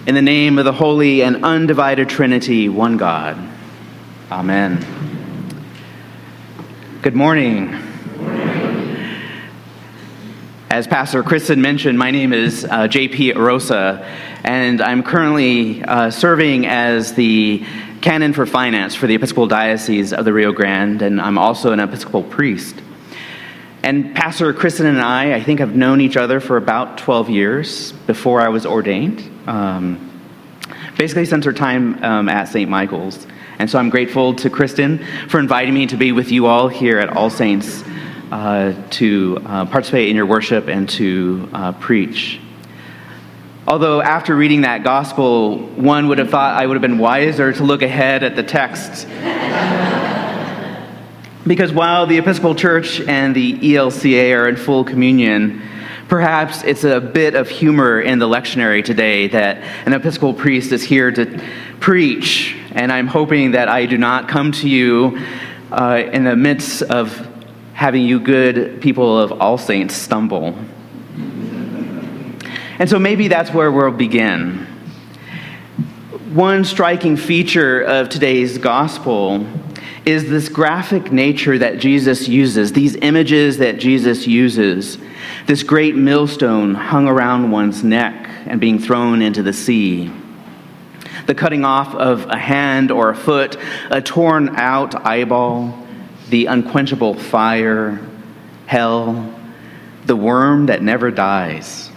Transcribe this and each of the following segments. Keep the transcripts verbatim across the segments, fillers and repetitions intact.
In the name of the Holy and Undivided Trinity, one God. Amen. Good morning. Good morning. As Pastor Kristen mentioned, my name is uh, J P Arosa, and I'm currently uh, serving as the Canon for Finance for the Episcopal Diocese of the Rio Grande, and I'm also an Episcopal priest. And Pastor Kristen and I, I think, have known each other for about twelve years before I was ordained, um, basically since her time um, at Saint Michael's. And so I'm grateful to Kristen for inviting me to be with you all here at All Saints uh, to uh, participate in your worship and to uh, preach. Although after reading that gospel, one would have thought I would have been wiser to look ahead at the text. Because while the Episcopal Church and the E L C A are in full communion, perhaps it's a bit of humor in the lectionary today that an Episcopal priest is here to preach, and I'm hoping that I do not come to you uh, in the midst of having you good people of All Saints stumble. And so maybe that's where we'll begin. One striking feature of today's gospel is this graphic nature that Jesus uses, these images that Jesus uses, this great millstone hung around one's neck and being thrown into the sea, the cutting off of a hand or a foot, a torn out eyeball, the unquenchable fire, hell, the worm that never dies.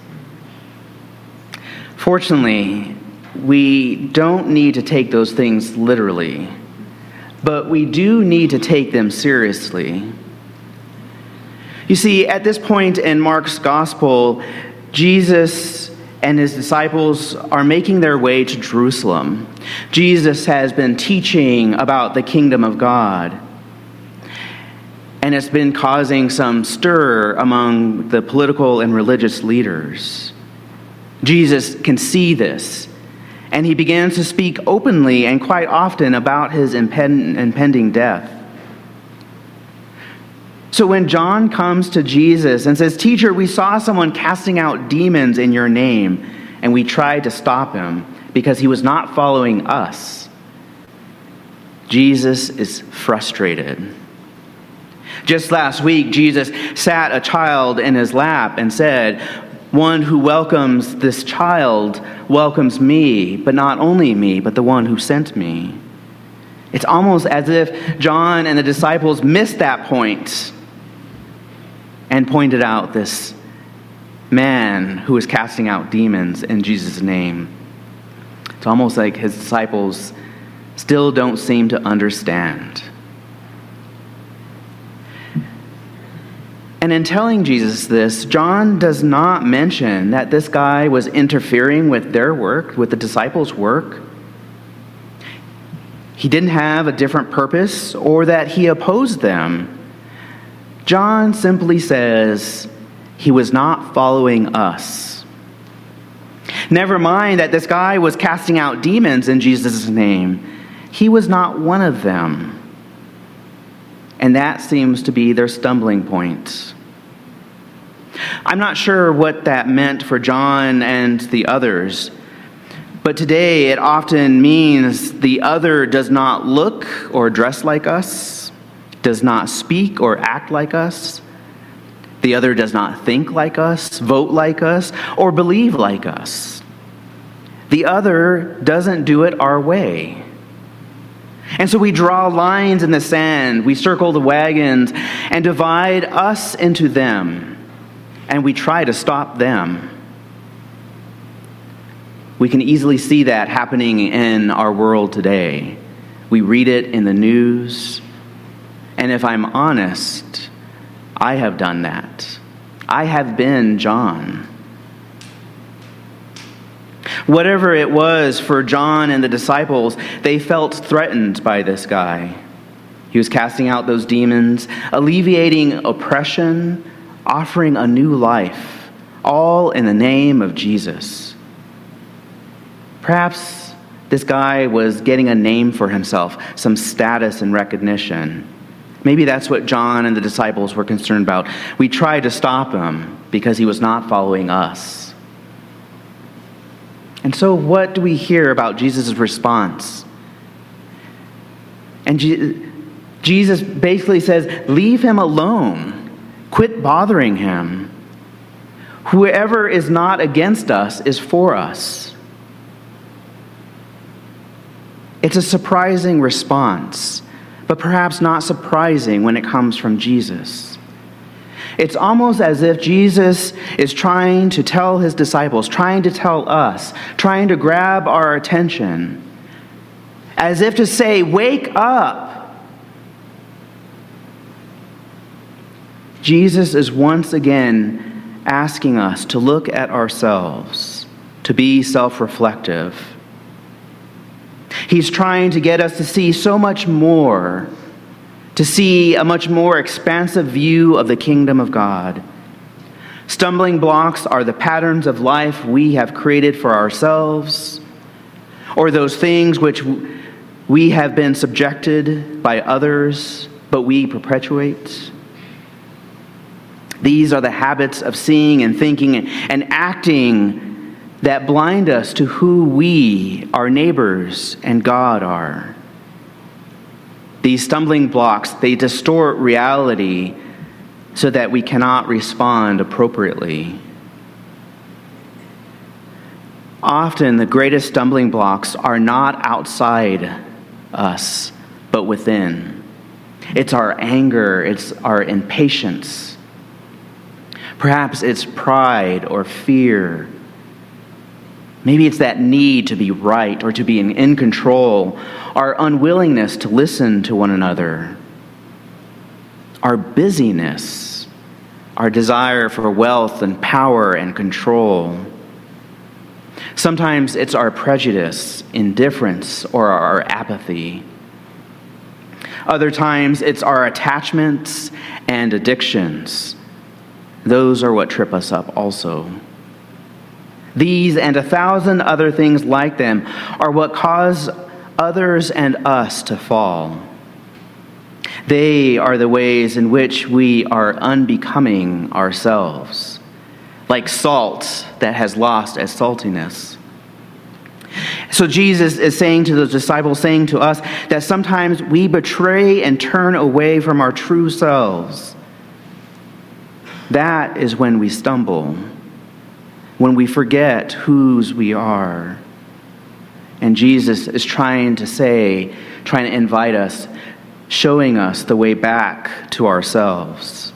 Fortunately, we don't need to take those things literally, but we do need to take them seriously. You see, at this point in Mark's gospel, Jesus and his disciples are making their way to Jerusalem. Jesus has been teaching about the kingdom of God, and it's been causing some stir among the political and religious leaders. Jesus can see this, and he begins to speak openly and quite often about his impend- impending death. So when John comes to Jesus and says, "Teacher, we saw someone casting out demons in your name, and we tried to stop him because he was not following us," Jesus is frustrated. Just last week, Jesus sat a child in his lap and said, "One who welcomes this child welcomes me, but not only me, but the one who sent me." It's almost as if John and the disciples missed that point and pointed out this man who is casting out demons in Jesus' name. It's almost like his disciples still don't seem to understand. And in telling Jesus this, John does not mention that this guy was interfering with their work, with the disciples' work. He didn't have a different purpose or that he opposed them. John simply says he was not following us. Never mind that this guy was casting out demons in Jesus' name. He was not one of them. And that seems to be their stumbling point. I'm not sure what that meant for John and the others, but today it often means the other does not look or dress like us, does not speak or act like us. The other does not think like us, vote like us, or believe like us. The other doesn't do it our way. And so we draw lines in the sand, we circle the wagons, and divide us into them, and we try to stop them. We can easily see that happening in our world today. We read it in the news, and if I'm honest, I have done that. I have been John. Whatever it was for John and the disciples, they felt threatened by this guy. He was casting out those demons, alleviating oppression, offering a new life, all in the name of Jesus. Perhaps this guy was getting a name for himself, some status and recognition. Maybe that's what John and the disciples were concerned about. We tried to stop him because he was not following us. And so what do we hear about Jesus' response? And Je- Jesus basically says, leave him alone. Quit bothering him. Whoever is not against us is for us. It's a surprising response, but perhaps not surprising when it comes from Jesus. It's almost as if Jesus is trying to tell his disciples, trying to tell us, trying to grab our attention, as if to say, wake up. Jesus is once again asking us to look at ourselves, to be self-reflective. He's trying to get us to see so much more, to see a much more expansive view of the kingdom of God. Stumbling blocks are the patterns of life we have created for ourselves, or those things which we have been subjected by others, but we perpetuate. These are the habits of seeing and thinking and acting that blind us to who we, our neighbors, and God are. These stumbling blocks, they distort reality so that we cannot respond appropriately. Often, the greatest stumbling blocks are not outside us, but within. It's our anger, it's our impatience. Perhaps it's pride or fear. Maybe it's that need to be right or to be in, in control, our unwillingness to listen to one another, our busyness, our desire for wealth and power and control. Sometimes it's our prejudice, indifference, or our apathy. Other times it's our attachments and addictions. Those are what trip us up also. These and a thousand other things like them are what cause others and us to fall. They are the ways in which we are unbecoming ourselves, like salt that has lost its saltiness. So Jesus is saying to those disciples, saying to us, that sometimes we betray and turn away from our true selves. That is when we stumble, when we forget whose we are. And Jesus is trying to say, trying to invite us, showing us the way back to ourselves.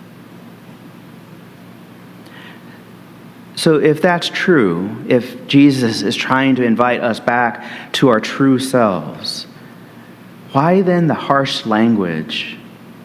So if that's true, if Jesus is trying to invite us back to our true selves, why then the harsh language?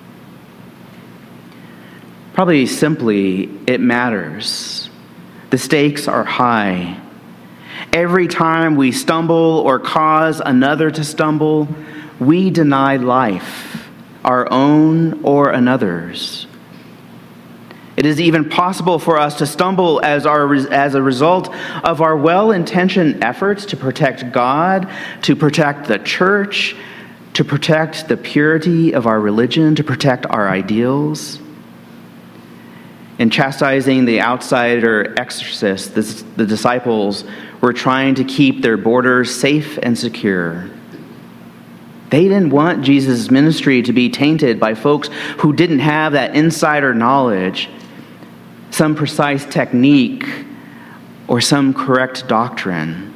Probably simply, it matters. The stakes are high. Every time we stumble or cause another to stumble, we deny life, our own or another's. It is even possible for us to stumble as, our, as a result of our well-intentioned efforts to protect God, to protect the church, to protect the purity of our religion, to protect our ideals. In chastising the outsider exorcists, the, the disciples were trying to keep their borders safe and secure. They didn't want Jesus' ministry to be tainted by folks who didn't have that insider knowledge, some precise technique, or some correct doctrine.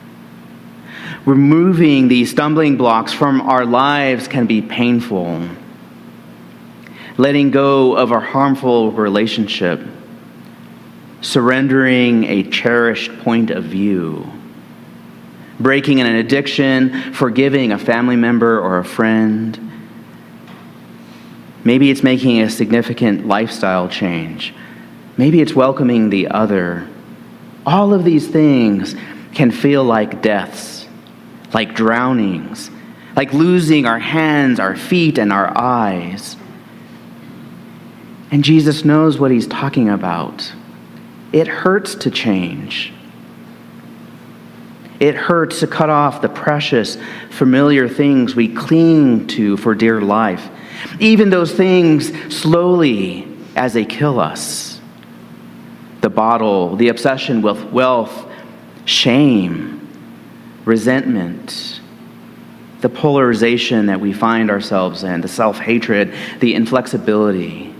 Removing these stumbling blocks from our lives can be painful. Letting go of our harmful relationship, surrendering a cherished point of view, breaking an addiction, forgiving a family member or a friend. Maybe it's making a significant lifestyle change. Maybe it's welcoming the other. All of these things can feel like deaths, like drownings, like losing our hands, our feet, and our eyes. And Jesus knows what he's talking about. It hurts to change. It hurts to cut off the precious, familiar things we cling to for dear life, even those things slowly as they kill us. The bottle, the obsession with wealth, shame, resentment, the polarization that we find ourselves in, the self-hatred, the inflexibility.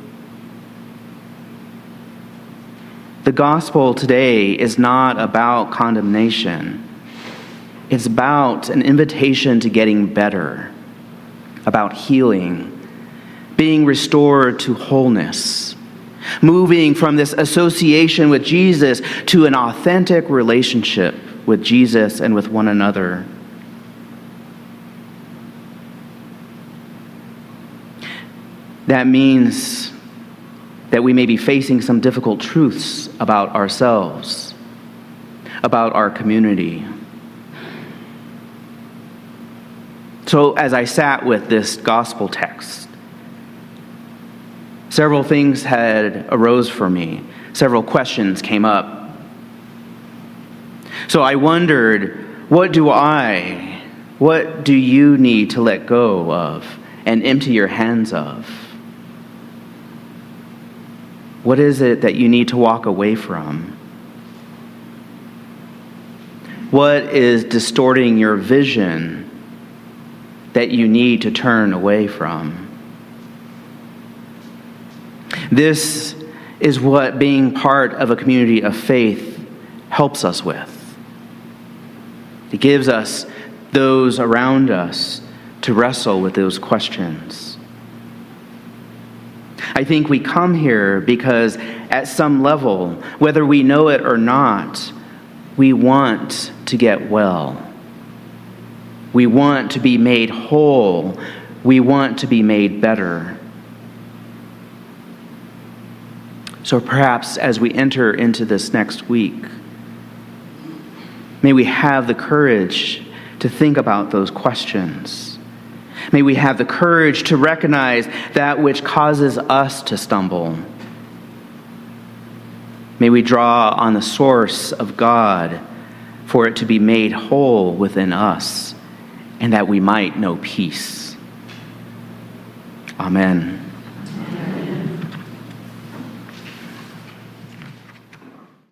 The gospel today is not about condemnation. It's about an invitation to getting better, about healing, being restored to wholeness, moving from this association with Jesus to an authentic relationship with Jesus and with one another. That means that we may be facing some difficult truths about ourselves, about our community. So as I sat with this gospel text, several things had arose for me. Several questions came up. So I wondered, what do I, what do you need to let go of and empty your hands of? What is it that you need to walk away from? What is distorting your vision that you need to turn away from? This is what being part of a community of faith helps us with. It gives us those around us to wrestle with those questions. I think we come here because at some level, whether we know it or not, we want to get well. We want to be made whole. We want to be made better. So perhaps as we enter into this next week, may we have the courage to think about those questions. May we have the courage to recognize that which causes us to stumble. May we draw on the source of God for it to be made whole within us, and that we might know peace. Amen.